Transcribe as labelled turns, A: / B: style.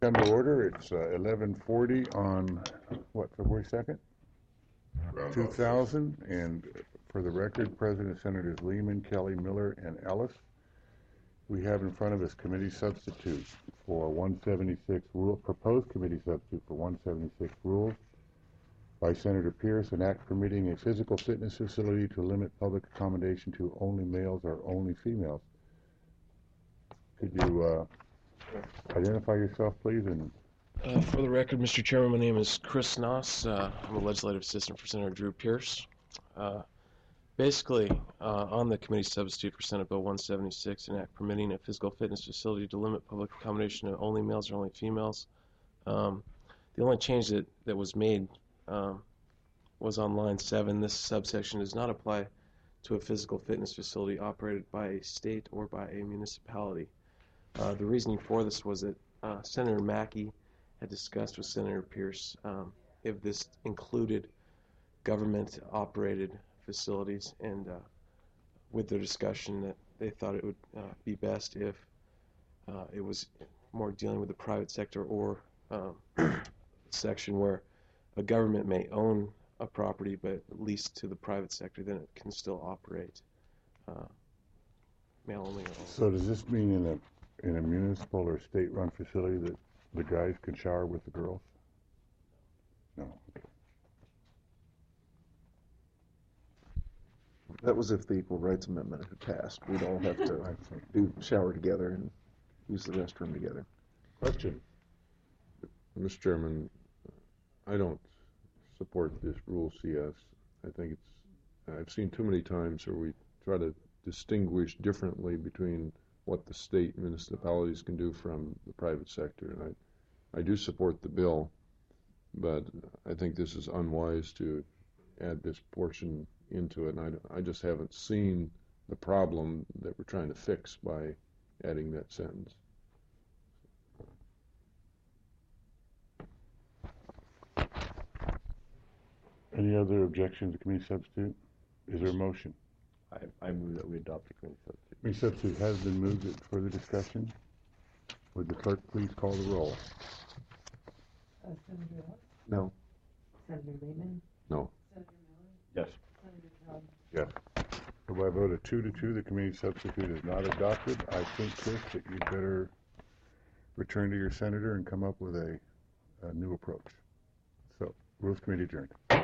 A: Come to order. It's 11:40 on, February 2nd, 2000. And for the record, President Senators Lehman, Kelly, Miller, and Ellis. We have in front of us committee substitute for 176 rule, proposed committee substitute for 176 rules by Senator Pierce, an act permitting a physical fitness facility to limit public accommodation to only males or only females. Could you identify yourself, please? And
B: for the record, Mr. Chairman, my name is Chris Noss. I'm a legislative assistant for Senator Drew Pierce. Basically, on the committee substitute for Senate Bill 176, an act permitting a physical fitness facility to limit public accommodation to only males or only females. The only change that was made was on line 7. This subsection does not apply to a physical fitness facility operated by a state or by a municipality. The reasoning for this was that Senator Mackey had discussed with Senator Pierce if this included government-operated facilities, and with the discussion that they thought it would be best if it was more dealing with the private sector or section where a government may own a property but leased to the private sector, then it can still operate male only.
A: so does this mean in a municipal or state-run facility that the guys can shower with the girls? No. Okay.
C: That was if the Equal Rights Amendment had passed. We'd all have to shower together and use the restroom together.
A: Question.
D: Mr. Chairman, I don't support this Rule CS. I think I've seen too many times where we try to distinguish differently between what the state municipalities can do from the private sector. And I do support the bill, but I think this is unwise to add this portion into it. And I just haven't seen the problem that we're trying to fix by adding that sentence.
A: Any other objections to committee substitute? Is there a motion?
E: I move that we adopt the committee substitute.
A: Committee substitute has been moved. At further discussion? Would the clerk please call the roll?
F: Senator Ellis?
C: No.
F: Senator Lehman?
D: No.
F: Senator Miller?
E: Yes.
F: Senator Kelly?
A: Yes. So by a vote of 2-2, the committee substitute is not adopted. I think, Chris, that you'd better return to your senator and come up with a new approach. So, Rules Committee adjourned.